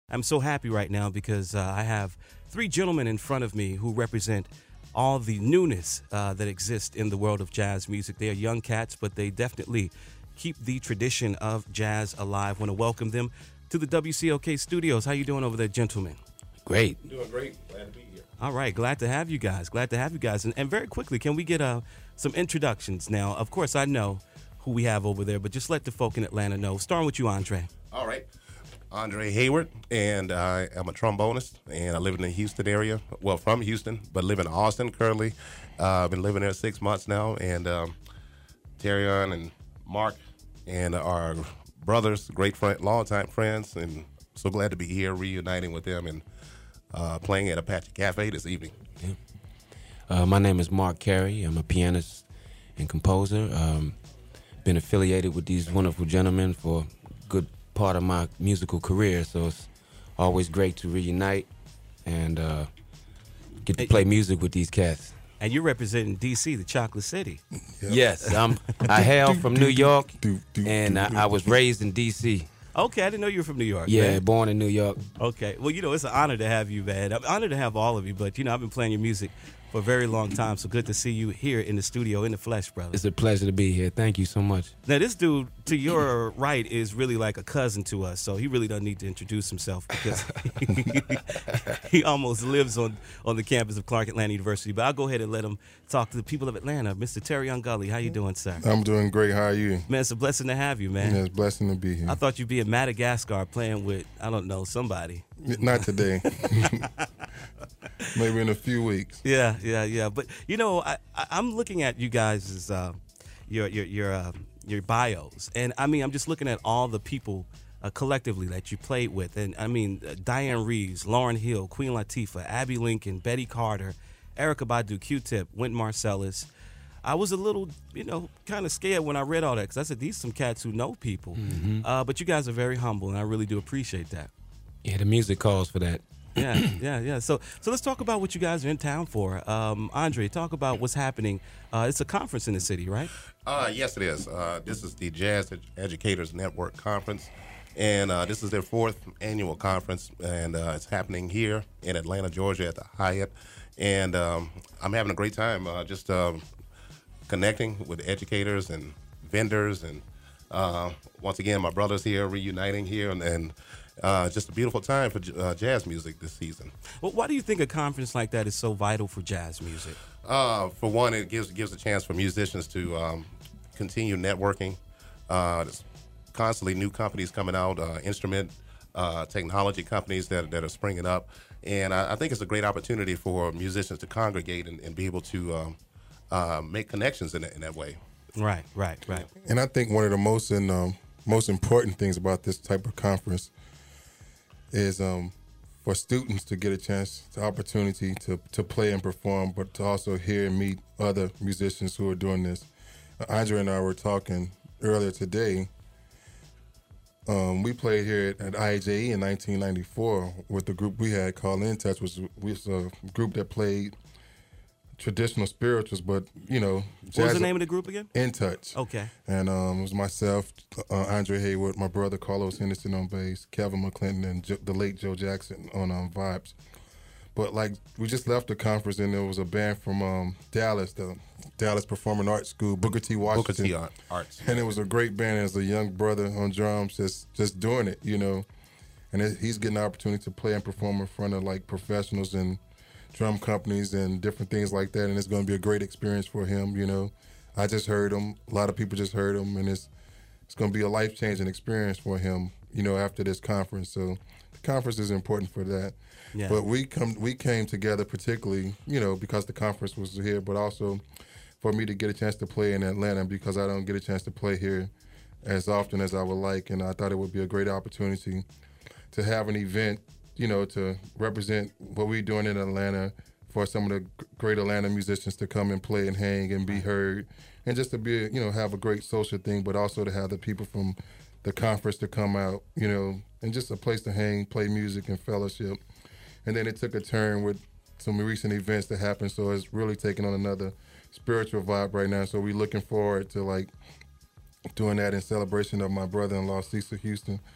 I'm so happy right now because I have three gentlemen in front of me who represent all the newness that exists in the world of jazz music. They are young cats, but they definitely keep the tradition of jazz alive. I want to welcome them to the WCOK studios. How you doing over there, gentlemen? Great. Doing great. Glad to be here. All right, glad to have you guys. And very quickly, can we get some introductions now? Of course, I know who we have over there, but just let the folk in Atlanta know. Starting with you, Andre. All right. Andre Hayward, and I am a trombonist, and I live in the Houston area. Well, from Houston, but live in Austin currently. I've been living there 6 months now, and Terrion and Mark and our brothers, great friend, longtime friends, and so glad to be here reuniting with them and playing at Apache Cafe this evening. My name is Mark Carey. I'm a pianist and composer. Been affiliated with these wonderful gentlemen for a good part of my musical career, so it's always great to reunite and get to play music with these cats. And you're representing D.C., the Chocolate City. Yep. Yes, I hail from New York, and I was raised in D.C. Okay, I didn't know you were from New York. Yeah, man. Born in New York. Okay, well, it's an honor to have you, man. I'm honored to have all of you, but, I've been playing your music for a very long time, so good to see you here in the studio, in the flesh, brother. It's a pleasure to be here. Thank you so much. Now, this dude to your right is really like a cousin to us, so he really doesn't need to introduce himself because he almost lives on the campus of Clark Atlanta University. But I'll go ahead and let him talk to the people of Atlanta. Mr. Terrion Gully, how you doing, sir? I'm doing great. How are you? Man, it's a blessing to have you, man. Yeah, it's a blessing to be here. I thought you'd be in Madagascar playing with, I don't know, somebody. Not today. Maybe in a few weeks. Yeah. But I'm looking at you guys' your bios, and I'm just looking at all the people collectively that you played with, and Diane Reeves, Lauryn Hill, Queen Latifah, Abby Lincoln, Betty Carter, Erykah Badu, Q-Tip, Wynton Marsalis. I was a little, kind of scared when I read all that because I said these some cats who know people, but you guys are very humble, and I really do appreciate that. Yeah, the music calls for that. Yeah. So let's talk about what you guys are in town for. Andre, talk about what's happening. It's a conference in the city, right? Yes, it is. This is the Jazz Educators Network Conference, and this is their 4th annual conference, and it's happening here in Atlanta, Georgia at the Hyatt, and I'm having a great time just connecting with educators and vendors, and once again, my brothers here reuniting here, and just a beautiful time for jazz music this season. Well, why do you think a conference like that is so vital for jazz music? For one, it gives a chance for musicians to continue networking. There's constantly new companies coming out, instrument technology companies that are springing up, and I think it's a great opportunity for musicians to congregate and be able to make connections in that way. Right. And I think one of the most important things about this type of conference is for students to get a chance, the opportunity to play and perform, but to also hear and meet other musicians who are doing this. Andre and I were talking earlier today. We played here at IAJE in 1994 with the group we had called In Touch, which was a group that played traditional spirituals, but what was the name of the group again? In Touch. Okay. And it was myself, Andre Hayward, my brother Carlos Henderson on bass, Kevin McClinton, and the late Joe Jackson on vibes. But we just left the conference, and there was a band from Dallas, the Dallas Performing Arts School, Booker T. Washington. Booker T. Arts. And it was a great band. As a young brother on drums, just doing it, And he's getting the opportunity to play and perform in front of professionals and drum companies and different things like that, and it's going to be a great experience for him. I just heard him. A lot of people just heard him, and it's going to be a life-changing experience for him. After this conference. So the conference is important for that. Yeah. But we came together particularly, because the conference was here, but also for me to get a chance to play in Atlanta because I don't get a chance to play here as often as I would like, and I thought it would be a great opportunity to have an event, to represent what we're doing in Atlanta for some of the great Atlanta musicians to come and play and hang and be heard, and just to be, have a great social thing, but also to have the people from the conference to come out, and just a place to hang, play music and fellowship. And then it took a turn with some recent events that happened, so it's really taking on another spiritual vibe right now. So we're looking forward to doing that in celebration of my brother-in-law, Cecil Houston,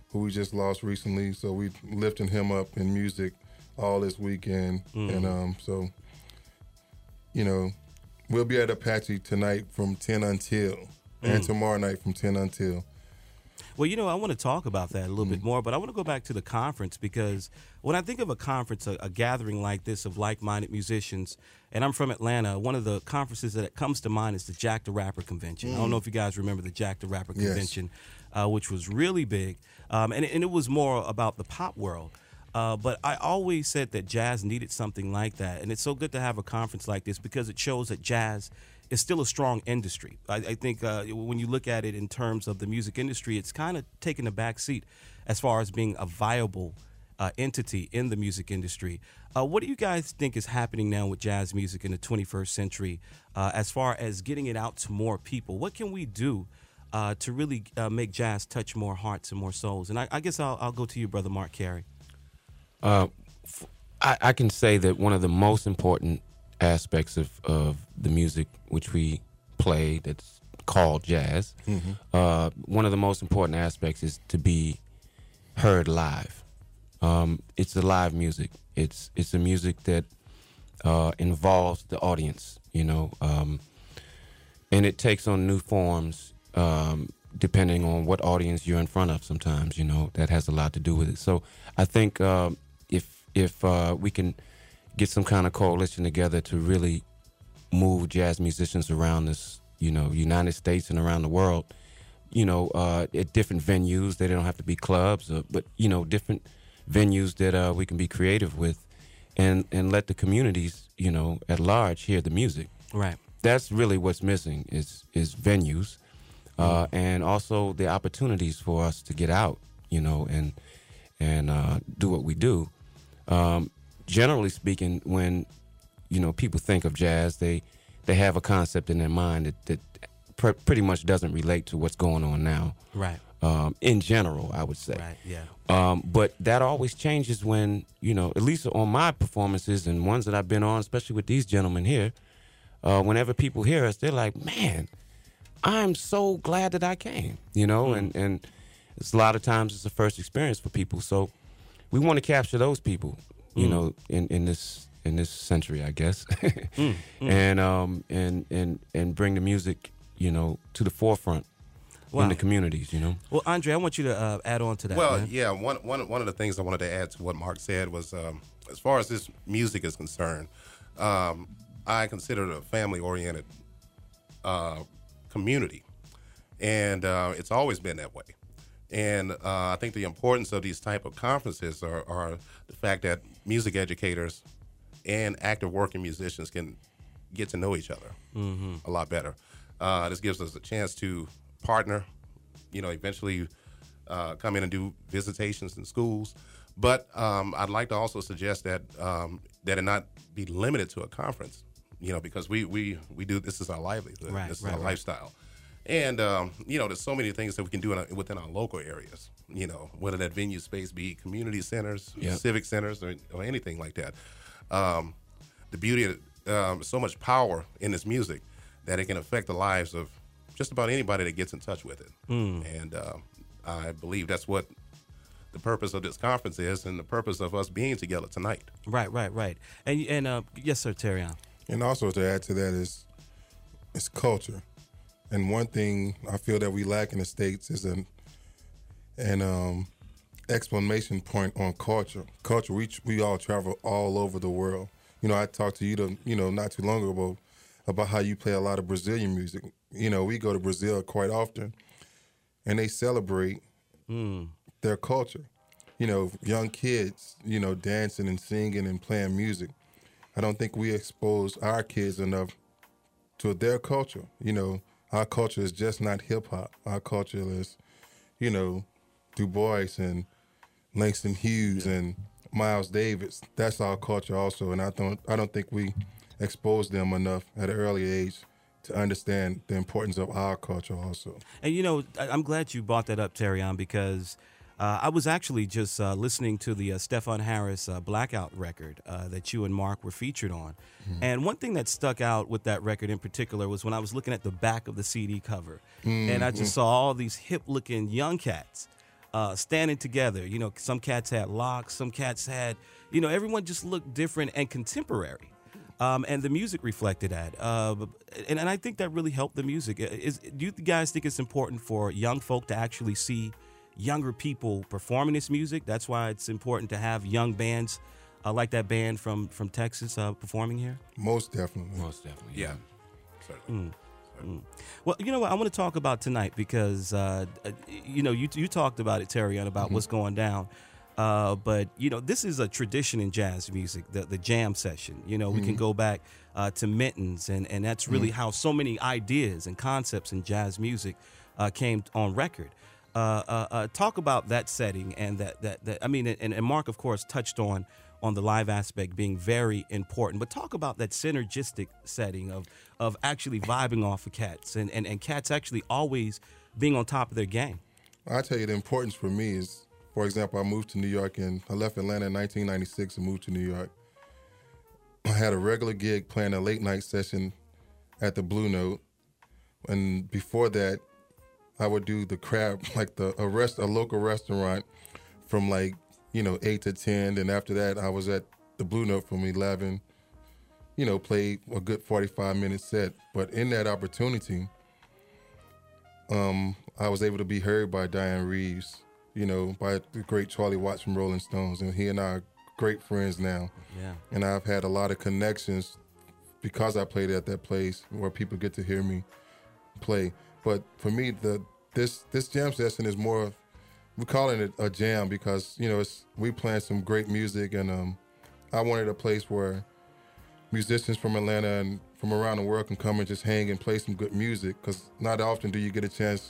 who we just lost recently. So we lifting him up in music all this weekend. And so, you know, we'll be at Apache tonight from 10 until, and tomorrow night from 10 until. Well, you know, I want to talk about that a little bit more, but I want to go back to the conference, because when I think of a conference, a gathering like this of like-minded musicians, and I'm from Atlanta, one of the conferences that comes to mind is the Jack the Rapper Convention. I don't know if you guys remember the Jack the Rapper Convention, which was really big, and it was more about the pop world. But I always said that jazz needed something like that, and it's so good to have a conference like this because it shows that jazz is still a strong industry. I think when you look at it in terms of the music industry, it's kind of taken a back seat as far as being a viable entity in the music industry. What do you guys think is happening now with jazz music in the 21st century as far as getting it out to more people? What can we do to really make jazz touch more hearts and more souls? And I guess I'll go to you, Brother Mark Carey. I can say that one of the most important aspects of the music which we play, that's called jazz, one of the most important aspects is to be heard live. It's a live music. It's a music that involves the audience, you know, and it takes on new forms depending on what audience you're in front of. Sometimes, you know, that has a lot to do with it. So I think if we can get some kind of coalition together to really move jazz musicians around this, you know, United States and around the world, you know, at different venues. They don't have to be clubs, but, you know, different venues that we can be creative with and let the communities, you know, at large hear the music. Right. That's really what's missing is venues and also the opportunities for us to get out, you know, and do what we do. Generally speaking, when, you know, people think of jazz, they have a concept in their mind that pretty much doesn't relate to what's going on now. Right. In general, I would say. Right, yeah. But that always changes when, you know, at least on my performances and ones that I've been on, especially with these gentlemen here, whenever people hear us, they're like, man, I'm so glad that I came, you know, and it's a lot of times it's the first experience for people. So we want to capture those people, you know, in this century, I guess, and bring the music, you know, to the forefront in the communities, you know. Well, Andre, I want you to add on to that. Well, man. Yeah, one of the things I wanted to add to what Mark said was, as far as this music is concerned, I consider it a family-oriented community, and it's always been that way. And I think the importance of these type of conferences are the fact that music educators and active working musicians can get to know each other a lot better. This gives us a chance to partner, you know, eventually come in and do visitations in schools. But I'd like to also suggest that that it not be limited to a conference, you know, because we do, this is our livelihood, this is our lifestyle. And, you know, there's so many things that we can do within our local areas, you know, whether that venue space be community centers, civic centers, or anything like that. The beauty of so much power in this music that it can affect the lives of just about anybody that gets in touch with it. And I believe that's what the purpose of this conference is, and the purpose of us being together tonight. Right. And yes, sir, Terrion. And also to add to that is culture. And one thing I feel that we lack in the States is an exclamation point on culture. Culture, we all travel all over the world. You know, I talked to you, not too long ago about how you play a lot of Brazilian music. You know, we go to Brazil quite often, and they celebrate their culture. You know, young kids, you know, dancing and singing and playing music. I don't think we expose our kids enough to their culture. You know, our culture is just not hip-hop. Our culture is, you know, Du Bois and Langston Hughes and Miles Davis. That's our culture also, and I don't think we expose them enough at an early age to understand the importance of our culture also. And, you know, I'm glad you brought that up, Terrion, because I was actually just listening to the Stephon Harris Blackout record that you and Mark were featured on. And one thing that stuck out with that record in particular was when I was looking at the back of the CD cover. And I just saw all these hip-looking young cats standing together. You know, some cats had locks, some cats had, you know, everyone just looked different and contemporary. And the music reflected that. And I think that really helped the music. Do you guys think it's important for young folk to actually see younger people performing this music? That's why it's important to have young bands like that band from Texas performing here? Most definitely. Most definitely. Yeah, certainly. Well, you know what I want to talk about tonight because, you know, you talked about it, Terry, about what's going down. But, you know, this is a tradition in jazz music, the jam session. You know, we can go back to Minton's, and that's really how so many ideas and concepts in jazz music came on record. Talk about that setting and that I mean, and Mark, of course, touched on the live aspect being very important. But talk about that synergistic setting of actually vibing off of cats and cats actually always being on top of their game. I tell you, the importance for me is, for example, I moved to New York and I left Atlanta in 1996 and moved to New York. I had a regular gig playing a late night session at the Blue Note. And before that, I would do the crab, like a local restaurant from 8 to 10. And after that, I was at the Blue Note from 11, played a good 45-minute set. But in that opportunity, I was able to be heard by Diane Reeves, by the great Charlie Watts from Rolling Stones. And he and I are great friends now. Yeah. And I've had a lot of connections because I played at that place where people get to hear me play. But for me, this jam session is more, we're calling it a jam because, we playing some great music. And I wanted a place where musicians from Atlanta and from around the world can come and just hang and play some good music, because not often do you get a chance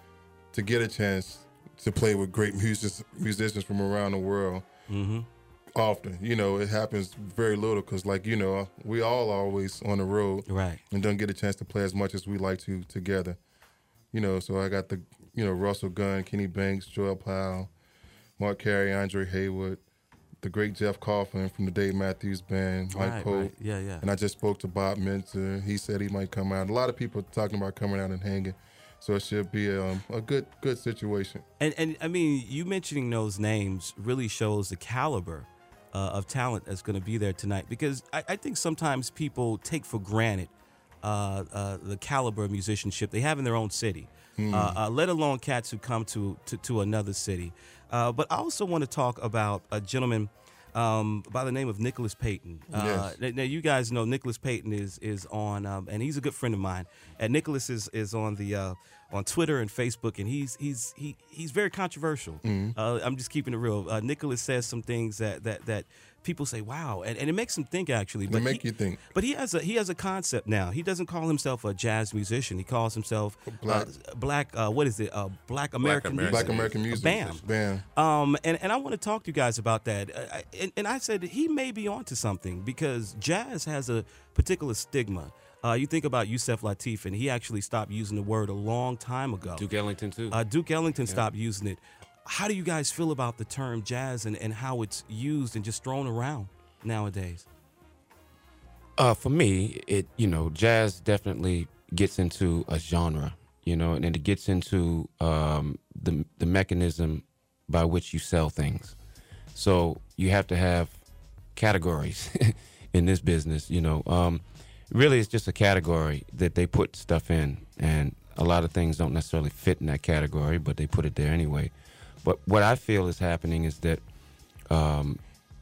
to play with great musicians from around the world. Mm-hmm. Often, it happens very little because, we all always on the road, Right. and don't get a chance to play as much as we like to together. So I got the, Russell Gunn, Kenny Banks, Joel Powell, Mark Carey, Andre Haywood, the great Jeff Coughlin from the Dave Matthews Band, Mike Pope. Right. Yeah. And I just spoke to Bob Minter. He said he might come out. A lot of people talking about coming out and hanging. So it should be a good situation. And I mean, you mentioning those names really shows the caliber of talent that's going to be there tonight, because I think sometimes people take for granted the caliber of musicianship they have in their own city, let alone cats who come to another city. But I also want to talk about a gentleman by the name of Nicholas Payton. Yes. Now, you guys know Nicholas Payton is on, and he's a good friend of mine. And Nicholas is on the on Twitter and Facebook, and he's very controversial. I'm just keeping it real. Nicholas says some things that people say, wow, and it makes them think, actually. They make you think. But he has a concept now. He doesn't call himself a jazz musician. He calls himself Black American music. BAM. And I want to talk to you guys about that. And I said he may be onto something, because jazz has a particular stigma. You think about Yusef Lateef, and he actually stopped using the word a long time ago. Duke Ellington, too. Duke Ellington stopped using it. How do you guys feel about the term jazz and how it's used and just thrown around nowadays? For me, jazz definitely gets into a genre, and it gets into the mechanism by which you sell things. So you have to have categories in this business, Really, it's just a category that they put stuff in, and a lot of things don't necessarily fit in that category, but they put it there anyway. But what I feel is happening is that the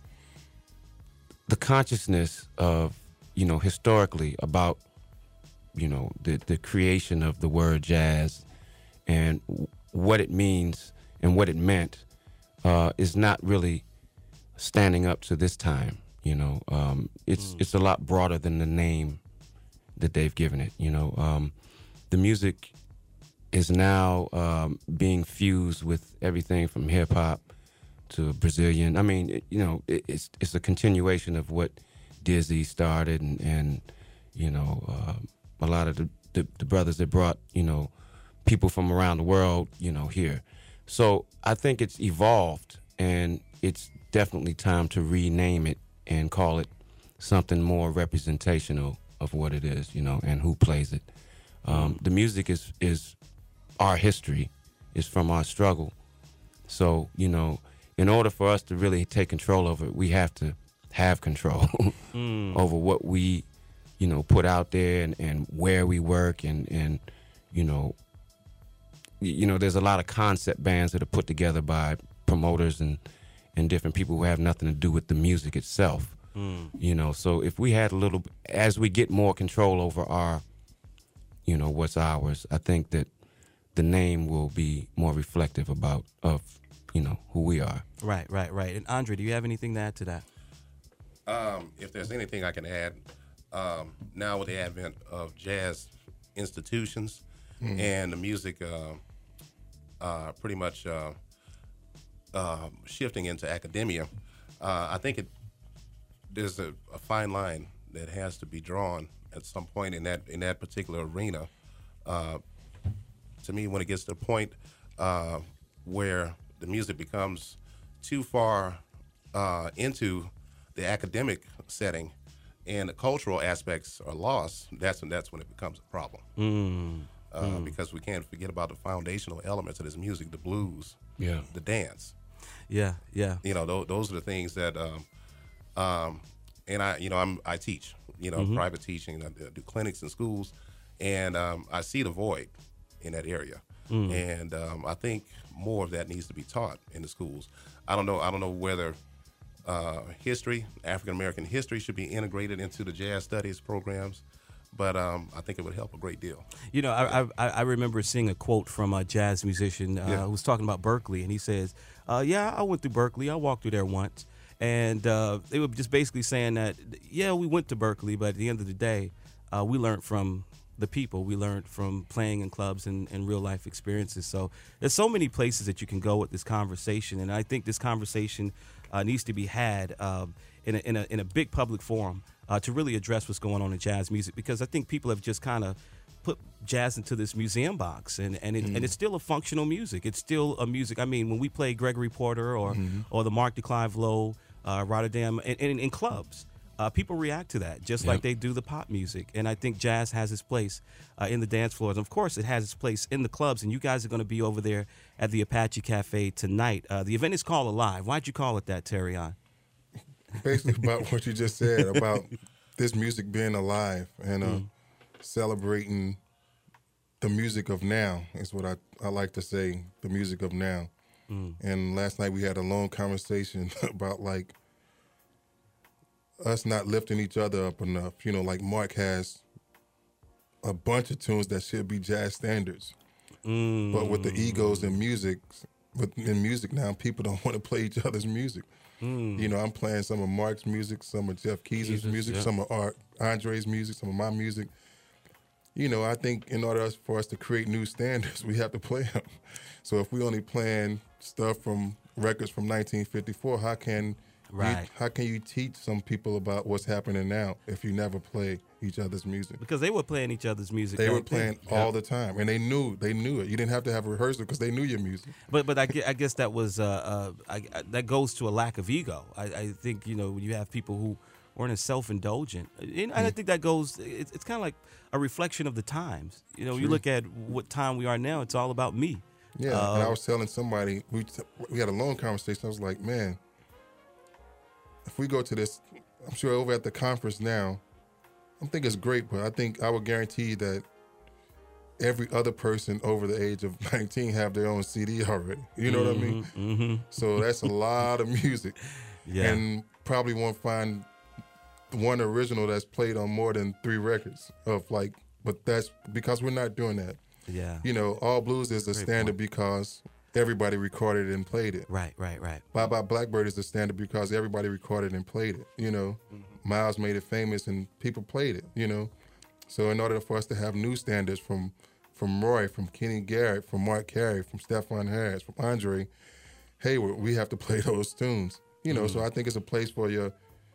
consciousness of, historically about, the creation of the word jazz and what it means and what it meant is not really standing up to this time. It's a lot broader than the name that they've given it. The music is now being fused with everything from hip hop to Brazilian. I mean, it's a continuation of what Dizzy started, and a lot of the brothers that brought people from around the world here. So I think it's evolved, and it's definitely time to rename it and call it something more representational of what it is, and who plays it. The music is our history, is from our struggle So, you know, in order for us to really take control over it, we have to have control over what we, you know, put out there and where we work and you know, there's a lot of concept bands that are put together by promoters and different people who have nothing to do with the music itself. You know, so if we had a little, as we get more control over our, you know, what's ours, I think that the name will be more reflective of, you know, who we are. Right. And Andre, do you have anything to add to that? If there's anything I can add, now with the advent of jazz institutions and the music pretty much shifting into academia, I think there's a fine line that has to be drawn at some point in that particular arena. To me, when it gets to the point where the music becomes too far into the academic setting and the cultural aspects are lost, that's when it becomes a problem. Because we can't forget about the foundational elements of this music, the blues, the dance. Yeah. You know, those are the things that, and I teach, private teaching. I do clinics in schools, and I see the void in that area. And I think more of that needs to be taught in the schools. I don't know whether history, African American history, should be integrated into the jazz studies programs. But I think it would help a great deal. You know, I remember seeing a quote from a jazz musician who was talking about Berkeley, and he says, I went through Berkeley. I walked through there once. And they were just basically saying that, we went to Berkeley, but at the end of the day, we learned from the people. We learned from playing in clubs and real-life experiences. So there's so many places that you can go with this conversation, and I think this conversation needs to be had in a big public forum. To really address what's going on in jazz music, because I think people have just kind of put jazz into this museum box, and it's still a functional music. It's still a music. I mean, when we play Gregory Porter or the Mark DeClive Lowe, Rotterdam, and in clubs, people react to that just like they do the pop music. And I think jazz has its place in the dance floors. And of course, it has its place in the clubs. And you guys are going to be over there at the Apache Cafe tonight. The event is called Alive. Why'd you call it that, Terrion? Basically about what you just said about this music being alive and celebrating the music of now is what I like to say, the music of now. And last night we had a long conversation about like us not lifting each other up enough. You know, like Mark has a bunch of tunes that should be jazz standards. But with the egos in music now, people don't want to play each other's music. You know, I'm playing some of Mark's music, some of Jeff Keezer's music, some of Andre's music, some of my music. You know, I think in order for us to create new standards, we have to play them. So if we only playing stuff from records from 1954, how can you teach some people about what's happening now if you never play each other's music? Because they were playing each other's music. They were playing all the time, and they knew it. You didn't have to have a rehearsal because they knew your music. But I guess that was that goes to a lack of ego. I think, you know, when you have people who weren't as self-indulgent, and I think that goes. It's kind of like a reflection of the times. You know, you look at what time we are now. It's all about me. Yeah, and I was telling somebody we had a long conversation. I was like, man, if we go to this, I'm sure over at the conference now, I think it's great, but I think I would guarantee that every other person over the age of 19 have their own CD already. You know what I mean? So that's a lot of music. And probably won't find one original that's played on more than 3 records but that's because we're not doing that. Yeah. You know, All Blues is a standard because everybody recorded it and played it. Right. Bye Bye Blackbird is the standard because everybody recorded and played it, you know. Miles made it famous and people played it, you know. So in order for us to have new standards from Roy, from Kenny Garrett, from Mark Carey, from Stephon Harris, from Andre Hayward, we have to play those tunes, you know. So I think it's a place for your,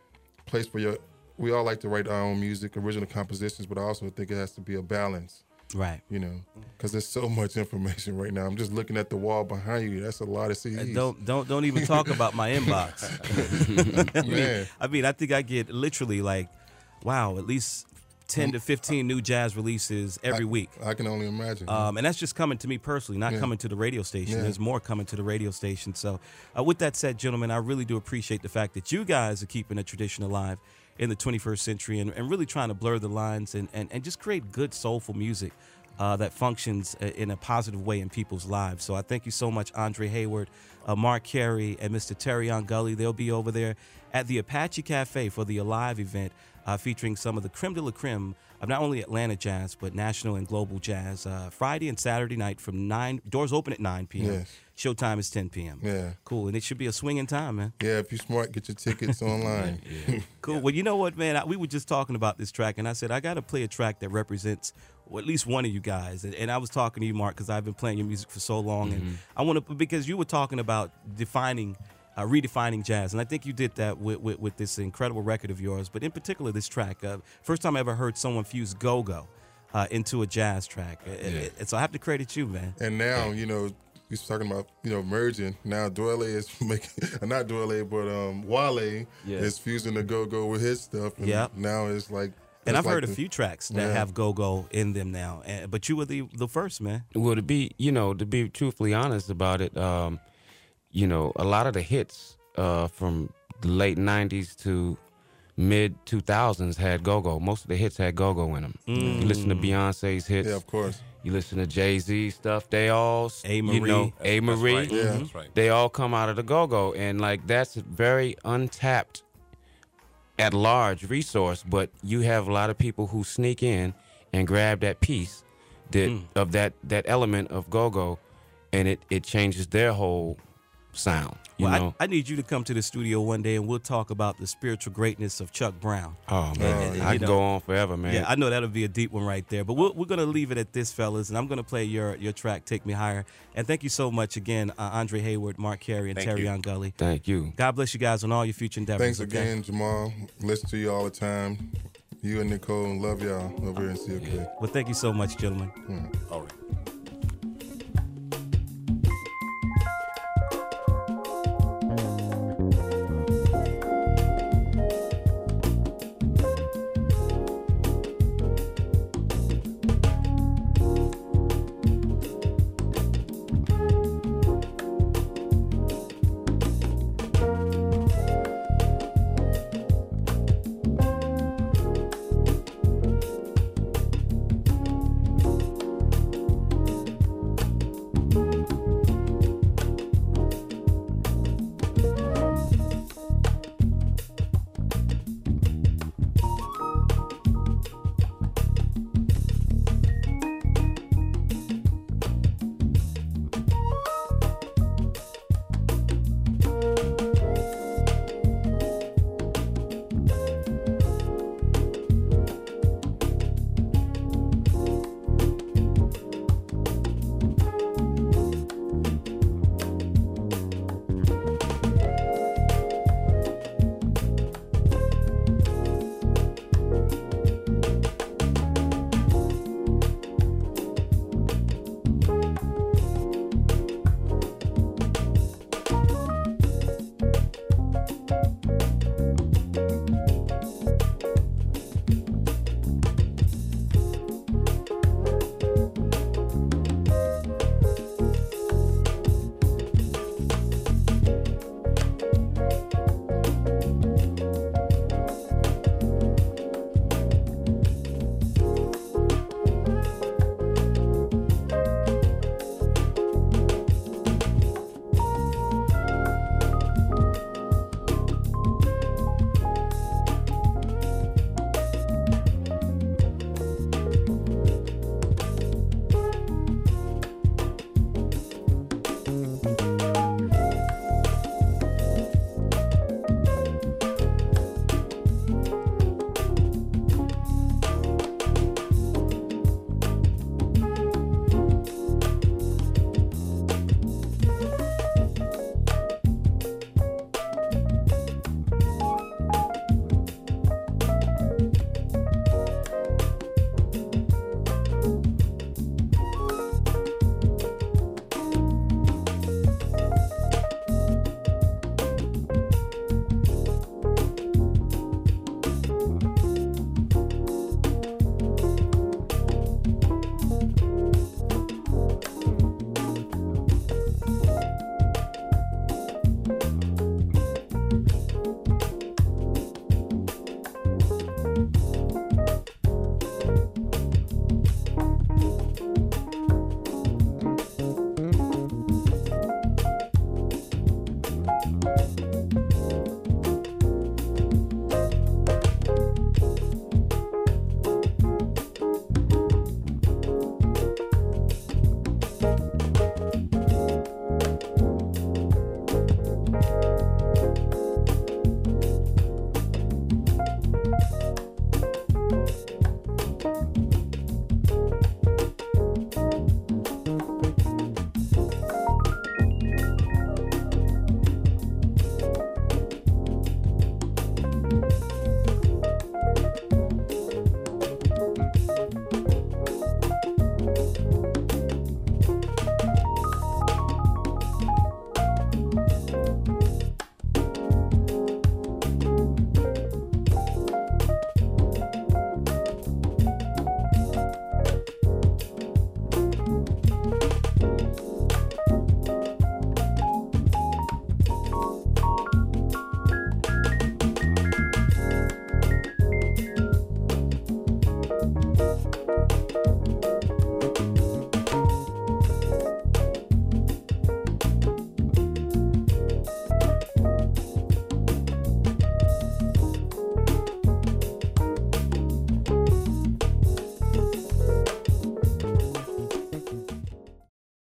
we all like to write our own music, original compositions, but I also think it has to be a balance. Right. You know, because there's so much information right now. I'm just looking at the wall behind you. That's a lot of CDs. Don't even talk about my inbox. I mean, I think I get literally like, wow, at least 10 to 15 new jazz releases every week. I can only imagine. And that's just coming to me personally, not coming to the radio station. Yeah. There's more coming to the radio station. So with that said, gentlemen, I really do appreciate the fact that you guys are keeping the tradition alive in the 21st century and really trying to blur the lines and just create good, soulful music that functions in a positive way in people's lives. So I thank you so much, Andre Hayward, Mark Carey, and Mr. Terrion Gully. They'll be over there at the Apache Cafe for the Alive event, featuring some of the creme de la creme of not only Atlanta jazz, but national and global jazz. Friday and Saturday night from 9, doors open at 9 p.m. Yes. Showtime is 10 p.m. Yeah. Cool, and it should be a swinging time, man. Yeah, if you're smart, get your tickets online. Cool. Well, you know what, man? We were just talking about this track, and I said, I got to play a track that represents at least one of you guys. And I was talking to you, Mark, because I've been playing your music for so long. And I want to, because you were talking about redefining jazz. And I think you did that with this incredible record of yours, but in particular this track. First time I ever heard someone fuse go-go into a jazz track. And so I have to credit you, man. And now, you know, he's talking about, you know, merging. Now Dwele is making, not Dwele, but Wale is fusing the go-go with his stuff. And now it's like, and I've heard a few tracks that have go-go in them now. But you were the first, man. Well, to be truthfully honest about it, you know, a lot of the hits from the late 90s to mid 2000s had go-go. Most of the hits had go-go in them. You listen to Beyonce's hits. Yeah, of course. You listen to Jay-Z stuff. They all, A-Marie. you know, A-Marie. Right. Yeah, that's right. They all come out of the go-go. And, like, that's a very untapped at large resource, but you have a lot of people who sneak in and grab that piece of that element of go-go, and it changes their whole sound. You know? I need you to come to the studio one day and we'll talk about the spiritual greatness of Chuck Brown. Oh, man. I can go on forever, man. Yeah, I know that'll be a deep one right there. But we're going to leave it at this, fellas, and I'm going to play your track, Take Me Higher. And thank you so much again, Andre Hayward, Mark Carey, and Terrion Gully. Thank you. God bless you guys on all your future endeavors. Thanks again, Jamal. Listen to you all the time. You and Nicole, love y'all over here in COK. Well, thank you so much, gentlemen. All right.